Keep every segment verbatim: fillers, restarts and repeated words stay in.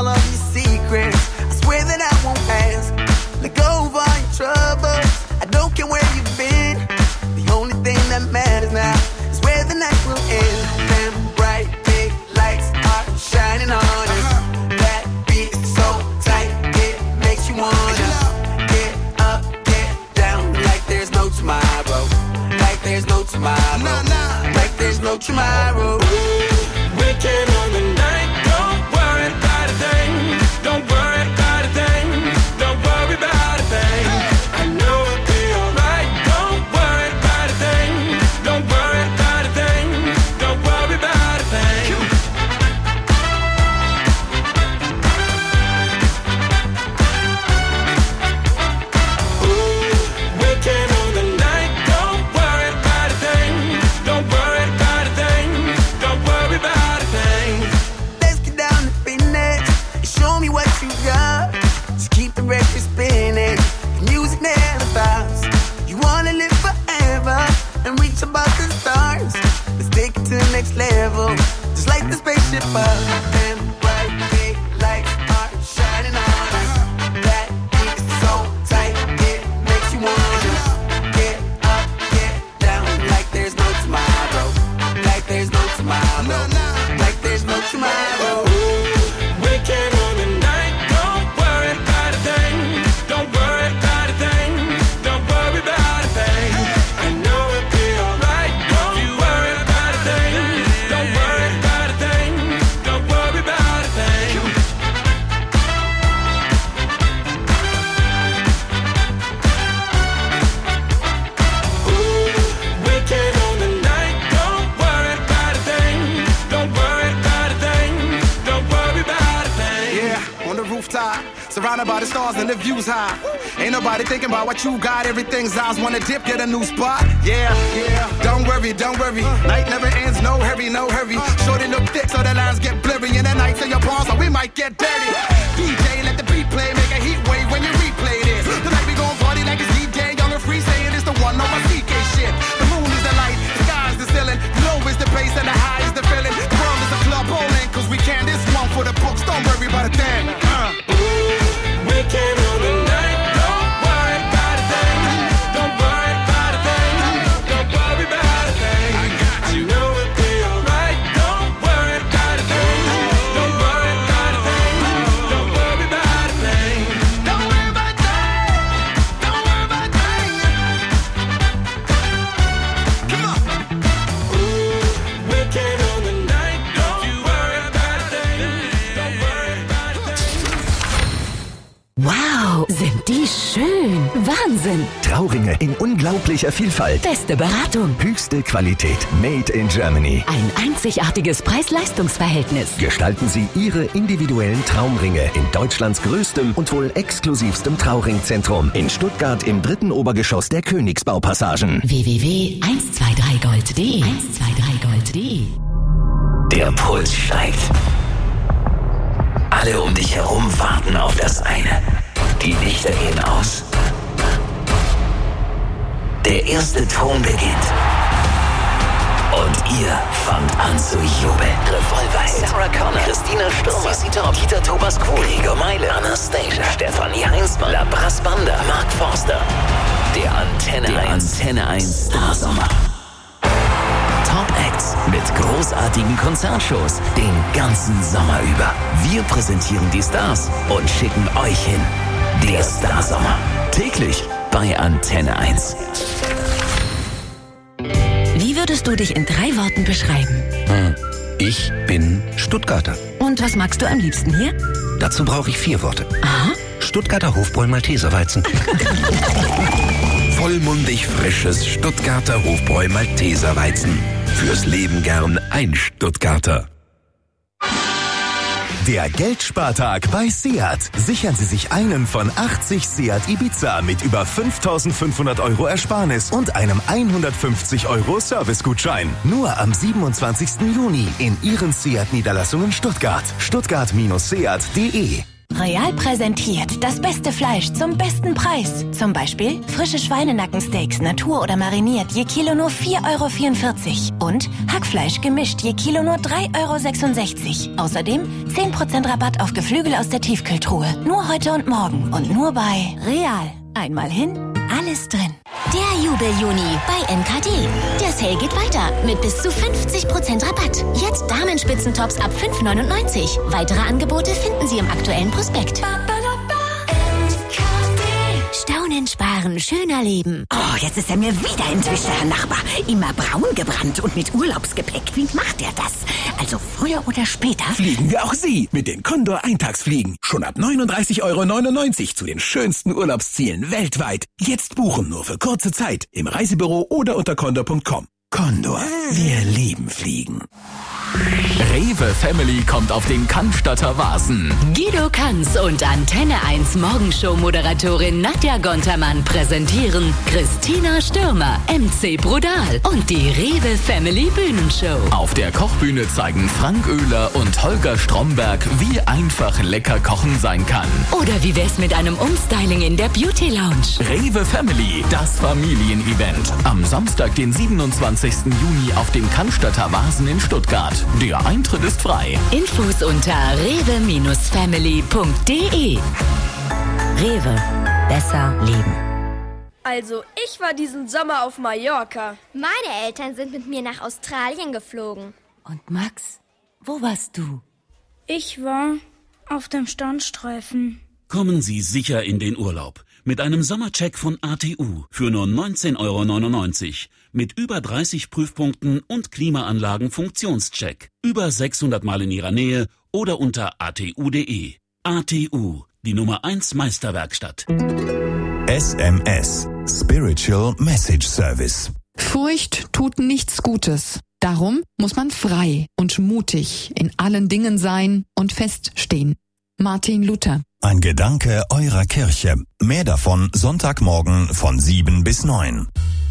all of your secrets. I swear that I won't ask. Let go of all your troubles. I don't care where you've been. The only thing that matters now is where the night will end. Them bright big lights are shining on us. That beat is so tight, it makes you wanna get up, get down, like there's no tomorrow. Like there's no tomorrow. Like there's no tomorrow. Weekend on the night, don't worry about a thing. Don't worry about a thing. Don't worry about a thing. I know it'll be alright. Don't worry about a thing. Don't worry about a thing. Don't worry about a thing. Ooh, weekend on the night, don't worry about a thing. Don't worry about a thing. Don't worry about a thing. Let's get down to business and show me what you got. Just keep the record spinning. The music never stops. You wanna live forever and reach above the stars. Let's take it to the next level. Just like the spaceship up. Them bright big lights are shining on us. That beat is so tight, it makes you wanna get up, get down, like there's no tomorrow. Like there's no tomorrow. Like there's no tomorrow. Weekend on the night, don't worry about a thing. Don't worry about a thing. Don't worry about a thing. I know it'll be alright. Don't you worry about a thing. Don't worry about a thing. Don't worry about a thing. Ooh, weekend on the night, don't worry about a thing. Don't worry about a thing. Don't worry about a thing. Yeah, on the rooftop, surrounded by the stars and the views high. Ain't nobody thinking about what you got. Everything's eyes wanna dip, get a new spot. Yeah, yeah. Don't worry, don't worry. Night never ends, no hurry, no hurry. Shorty look thick, so the lines get blurry. And the nights in your palms, so we might get dirty. D J, let the beat play, make a heat wave when you replay this. Tonight we gon' party like it's D J, young and free, saying it's the one on my C K shit. The moon is the light, the sky is the ceiling. Low is the bass and the high is the feeling. The world is a club bowling, cause we can. This one for the books, don't worry about a thing. Uh. Weekend on the night, don't worry about a thing. Don't worry about a thing. Don't worry about a thing. I know it'll be alright. Don't worry about a thing. Don't worry about a thing. Don't worry about a thing. Don't worry about a thing. Don't worry about a thing. Come on. Ooh, weekend on the night, don't you worry about a thing. Don't worry about a thing. Wow, sind die schön. Wahnsinn. Trauringe in unglaublicher Vielfalt. Beste Beratung. Höchste Qualität. Made in Germany. Ein einzigartiges Preis-Leistungs-Verhältnis. Gestalten Sie Ihre individuellen Traumringe in Deutschlands größtem und wohl exklusivstem Trauringzentrum in Stuttgart im dritten Obergeschoss der Königsbaupassagen. w w w punkt eins zwei drei gold punkt de eins zwei drei gold punkt de Der Puls steigt. Alle um dich herum warten auf das eine. Die Lichter gehen aus. Der erste Ton beginnt. Und ihr fangt an zu jubeln. Revolver, Sarah Connor, Christina Stürmer, Sissi Top, Dieter Thomas-Kuhn, Gregor Meile, Anastasia, Stefanie Heinzmann, La Brass Banda, Mark Forster. Der Antenne Der eins. Antenne eins Starsommer. Top-Acts mit großartigen Konzertshows den ganzen Sommer über. Wir präsentieren die Stars und schicken euch hin. Der Starsommer. Täglich bei Antenne eins. Wie würdest du dich in drei Worten beschreiben? Hm. Ich bin Stuttgarter. Und was magst du am liebsten hier? Dazu brauche ich vier Worte. Aha. Stuttgarter Hofbräu-Malteserweizen. Vollmundig frisches Stuttgarter Hofbräu-Malteserweizen. Fürs Leben gern ein Stuttgarter. Der Geldspartag bei Seat. Sichern Sie sich einen von achtzig Seat Ibiza mit über fünftausendfünfhundert Euro Ersparnis und einem hundertfünfzig Euro Servicegutschein. Nur am siebenundzwanzigsten Juni in Ihren Seat-Niederlassungen Stuttgart. Stuttgart Bindestrich seat punkt de Real präsentiert das beste Fleisch zum besten Preis. Zum Beispiel frische Schweinenackensteaks, Natur oder mariniert, je Kilo nur vier Euro vierundvierzig. Und Hackfleisch gemischt, je Kilo nur drei Euro sechsundsechzig. Außerdem zehn Prozent Rabatt auf Geflügel aus der Tiefkühltruhe. Nur heute und morgen und nur bei Real. Einmal hin, alles drin. Der Jubel-Juni bei N K D. Der Sale geht weiter mit bis zu fünfzig Prozent Rabatt. Jetzt Damenspitzentops ab fünf neunundneunzig. Weitere Angebote finden Sie im aktuellen Prospekt. Staunen, sparen, schöner leben. Oh, jetzt ist er mir wieder entwischt, Herr Nachbar. Immer braun gebrannt und mit Urlaubsgepäck. Wie macht er das? Also früher oder später? Fliegen wir auch Sie mit den Condor Eintagsfliegen. Schon ab neununddreißig Euro neunundneunzig zu den schönsten Urlaubszielen weltweit. Jetzt buchen nur für kurze Zeit im Reisebüro oder unter condor punkt com. Condor, wir lieben Fliegen. Rewe Family kommt auf den Cannstatter Vasen. Guido Kanz und Antenne eins Morgenshow-Moderatorin Nadja Gontermann präsentieren Christina Stürmer, M C Brudal und die Rewe Family Bühnenshow. Auf der Kochbühne zeigen Frank Oehler und Holger Stromberg, wie einfach lecker Kochen sein kann. Oder wie wär's mit einem Umstyling in der Beauty Lounge? Rewe Family, das Familienevent. Am Samstag, den siebenundzwanzigsten Juni auf dem Cannstatter Vasen in Stuttgart. Der Eintritt ist frei. Infos unter rewe family punkt de. Rewe. Besser leben. Also, ich war diesen Sommer auf Mallorca. Meine Eltern sind mit mir nach Australien geflogen. Und Max, wo warst du? Ich war auf dem Standstreifen. Kommen Sie sicher in den Urlaub. Mit einem Sommercheck von A T U für nur neunzehn Euro neunundneunzig. Mit über dreißig Prüfpunkten und Klimaanlagen-Funktionscheck. Über sechshundert Mal in Ihrer Nähe oder unter a t u punkt d e. A T U, die Nummer eins Meisterwerkstatt. S M S, Spiritual Message Service. Furcht tut nichts Gutes. Darum muss man frei und mutig in allen Dingen sein und feststehen. Martin Luther. Ein Gedanke eurer Kirche. Mehr davon Sonntagmorgen von sieben bis neun.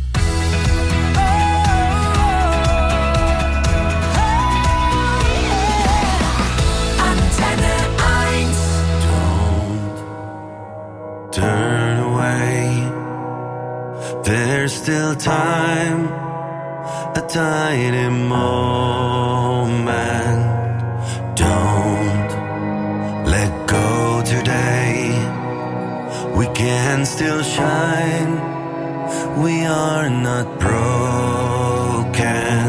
Turn away. There's still time, a tiny moment. Don't let go today. We can still shine. We are not broken.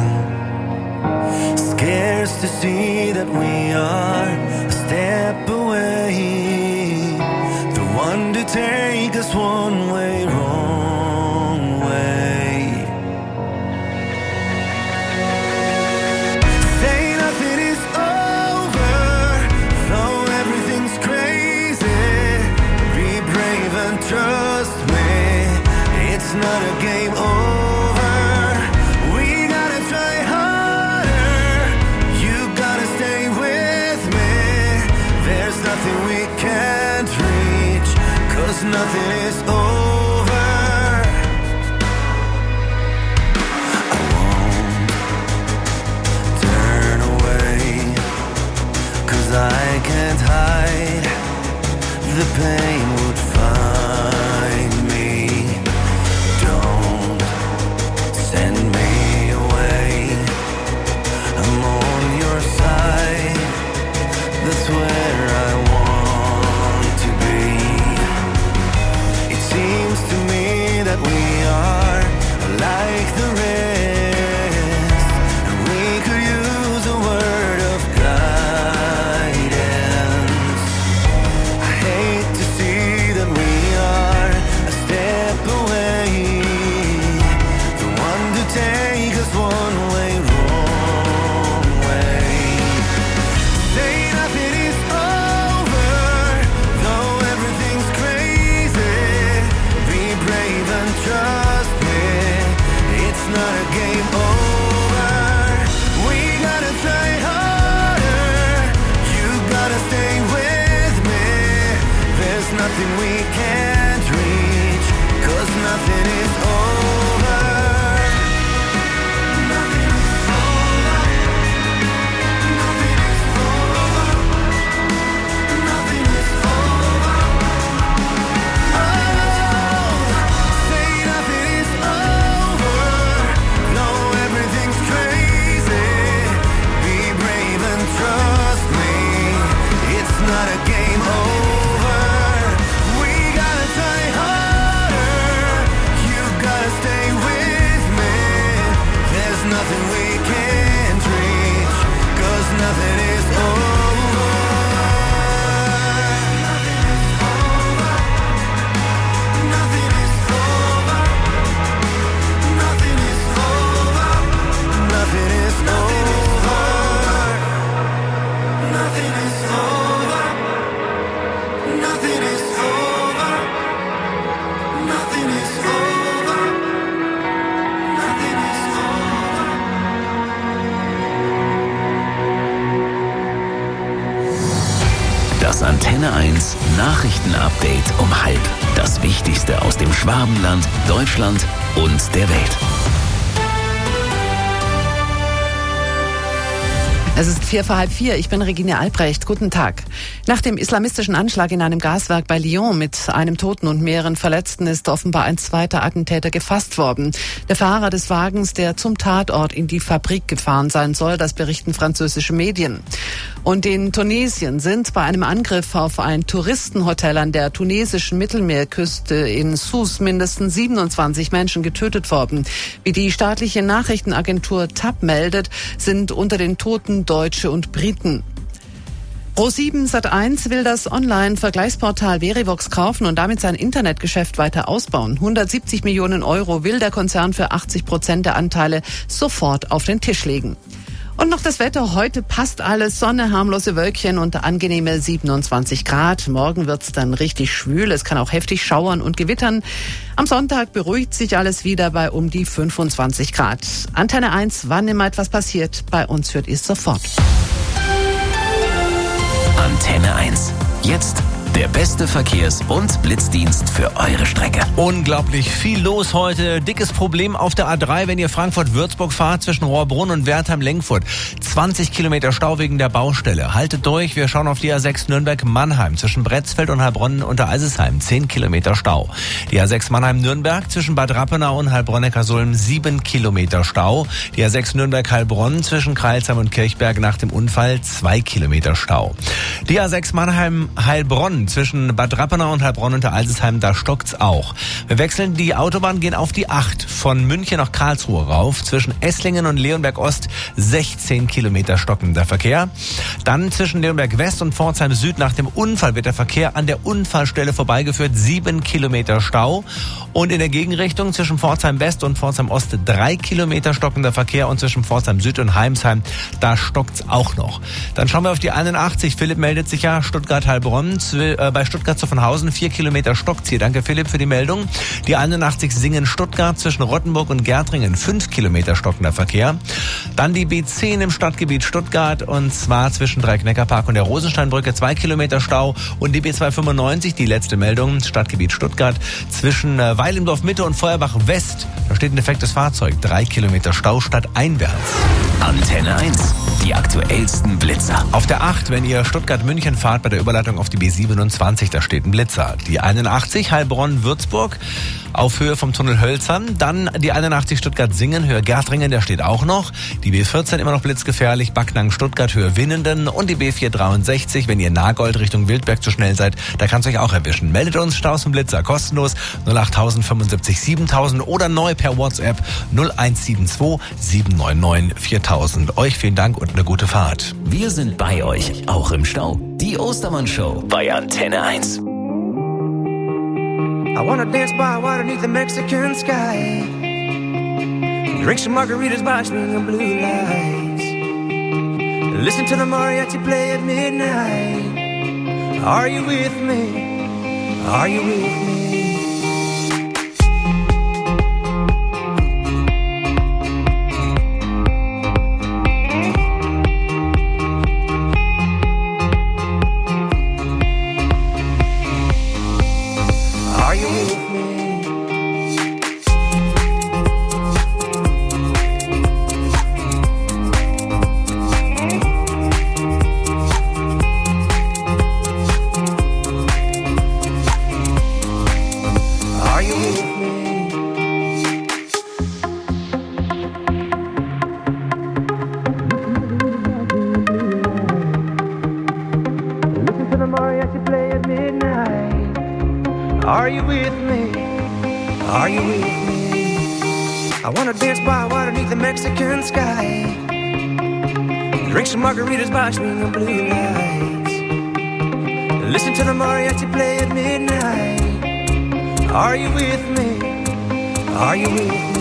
Scares to see that we are a step away. One to take us one way, wrong way. Say nothing is over, though everything's crazy. Be brave and trust me, it's not a game over. We gotta try harder, you gotta stay with me. There's nothing we can't reach, 'cause nothing is over. I won't turn away, 'cause I can't hide. The pain would find me. Don't send me away. I'm on your side. That's where I want to be. Seems to me that we are like the rest, and we could use a word of guidance. I hate to see that we Das Antenne eins Nachrichten-Update um halb. Das Wichtigste aus dem Schwabenland, Deutschland und der Welt. Es ist vier vor halb vier. Ich bin Regine Albrecht. Guten Tag. Nach dem islamistischen Anschlag in einem Gaswerk bei Lyon mit einem Toten und mehreren Verletzten ist offenbar ein zweiter Attentäter gefasst worden. Der Fahrer des Wagens, der zum Tatort in die Fabrik gefahren sein soll, das berichten französische Medien. Und in Tunesien sind bei einem Angriff auf ein Touristenhotel an der tunesischen Mittelmeerküste in Sousse mindestens siebenundzwanzig Menschen getötet worden. Wie die staatliche Nachrichtenagentur T A P meldet, sind unter den Toten Deutsche und Briten. ProSieben Sat eins will das Online-Vergleichsportal Verivox kaufen und damit sein Internetgeschäft weiter ausbauen. hundertsiebzig Millionen Euro will der Konzern für achtzig Prozent der Anteile sofort auf den Tisch legen. Und noch das Wetter. Heute passt alles. Sonne, harmlose Wölkchen und angenehme siebenundzwanzig Grad. Morgen wird's dann richtig schwül. Es kann auch heftig schauern und gewittern. Am Sonntag beruhigt sich alles wieder bei um die fünfundzwanzig Grad. Antenne eins, wann immer etwas passiert, bei uns hört ihr es sofort. Antenne eins. Jetzt der beste Verkehrs- und Blitzdienst für eure Strecke. Unglaublich viel los heute. Dickes Problem auf der A drei, wenn ihr Frankfurt-Würzburg fahrt, zwischen Rohrbrunn und Wertheim-Lenkfurt. zwanzig Kilometer Stau wegen der Baustelle. Haltet durch, wir schauen auf die A sechs Nürnberg-Mannheim. Zwischen Bretzfeld und Heilbronn unter Eisesheim. zehn Kilometer Stau. Die A sechs Mannheim-Nürnberg zwischen Bad Rappenau und Heilbronn-Neckarsulm. sieben Kilometer Stau. Die A sechs Nürnberg-Heilbronn zwischen Kreilsheim und Kirchberg nach dem Unfall. zwei Kilometer Stau. Die A sechs Mannheim-Heilbronn zwischen Bad Rappenau und Heilbronn unter Eisesheim, da stockt's auch. Wir wechseln die Autobahn, gehen auf die acht von München nach Karlsruhe rauf. Zwischen Esslingen und Leonberg Ost sechzehn Kilometer stockender Verkehr. Dann zwischen Leonberg West und Pforzheim Süd nach dem Unfall wird der Verkehr an der Unfallstelle vorbeigeführt. sieben Kilometer Stau. Und in der Gegenrichtung zwischen Pforzheim West und Pforzheim Ost drei Kilometer stockender Verkehr. Und zwischen Pforzheim Süd und Heimsheim, da stockt's auch noch. Dann schauen wir auf die einundachtzig. Philipp meldet sich ja, Stuttgart-Heilbronn. Bei Stuttgart zu Vonhausen vier Kilometer stockt's hier. Danke Philipp für die Meldung. Die einundachtzig Singen-Stuttgart zwischen Rottenburg und Gärtringen fünf Kilometer stockender Verkehr. Dann die B zehn im Stadtgebiet Stuttgart und zwar zwischen Dreieck-Neckar-Park und der Rosensteinbrücke zwei Kilometer Stau. Und die B zweihundertfünfundneunzig, die letzte Meldung, Stadtgebiet Stuttgart zwischen Weilendorf Mitte und Feuerbach West. Da steht ein defektes Fahrzeug. drei Kilometer Stau stadteinwärts. Antenne eins. Die aktuellsten Blitzer. Auf der acht, wenn ihr Stuttgart-München fahrt, bei der Überleitung auf die B siebenundzwanzig, da steht ein Blitzer. Die einundachtzig Heilbronn-Würzburg auf Höhe vom Tunnel Hölzern. Dann die einundachtzig Stuttgart-Singen, Höhe Gärtringen, der steht auch noch. Die B vierzehn immer noch blitzgefährlich, Backnang-Stuttgart, Höhe Winnenden. Und die B vierhundertdreiundsechzig, wenn ihr Nagold Richtung Wildberg zu schnell seid, da kann es euch auch erwischen. Meldet uns Staus und Blitzer kostenlos null acht fünfundsiebzig siebentausend oder neu per WhatsApp null eins sieben zwei sieben neun neun viertausend. Euch vielen Dank und eine gute Fahrt. Wir sind bei euch, auch im Stau. Die Ostermann-Show bei Antenne eins. I wanna dance by water beneath the Mexican sky. Drink some margaritas by swinging blue lights. Listen to the mariachi play at midnight. Are you with me? Are you with me? Are you with me? Are you with me? I wanna dance by water beneath the Mexican sky. Drink some margaritas by swinging blue lights. Listen to the mariachi play at midnight. Are you with me? Are you with me?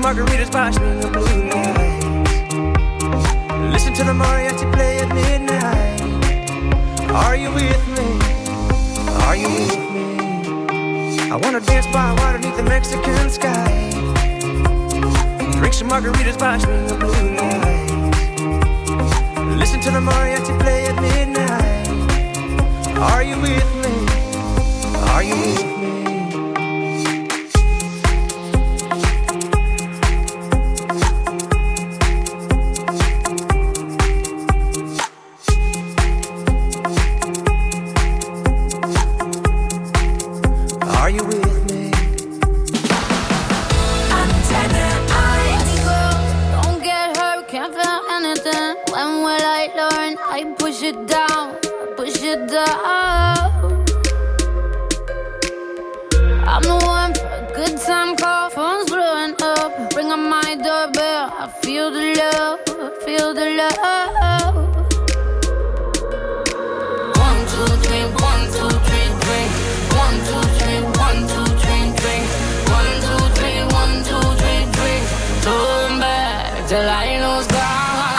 margaritas by string of blue lights. Listen to the mariachi play at midnight. Are you with me? Are you with me? I wanna dance by water beneath the Mexican sky. Drink some margaritas by string of blue lights. Listen to the mariachi play at midnight. Are you with me? Are you with me? Are you with me? Antenne eins. Don't get hurt, can't feel anything. When will I learn? I push it down, push it down. I'm the one for a good time call. Phone's blowing up. Ring on my doorbell. I feel the love, feel the love. One, two, three, one, two, three, drink. One, two, three, one, two, three, drink. One, two, three, one, two, three, drink. Turn back till I lose God.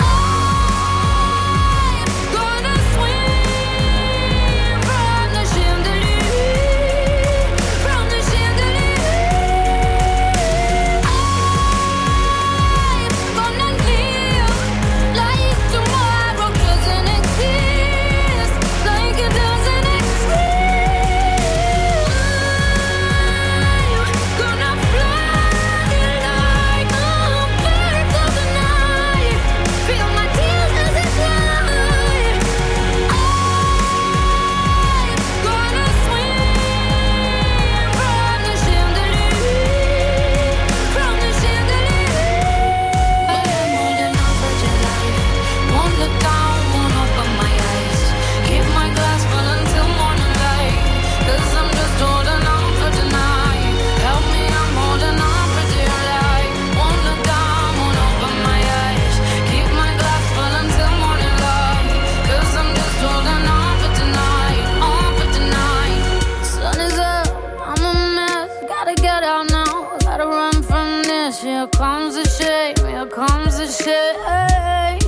Here comes the shame, here comes the shame.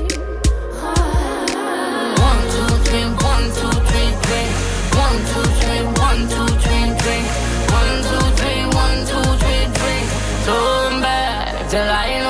One, two, three, one, two, three, drink. One, two, three, one, two, three, drink. One, two, three, one, two, three, drink. Turn back till I know.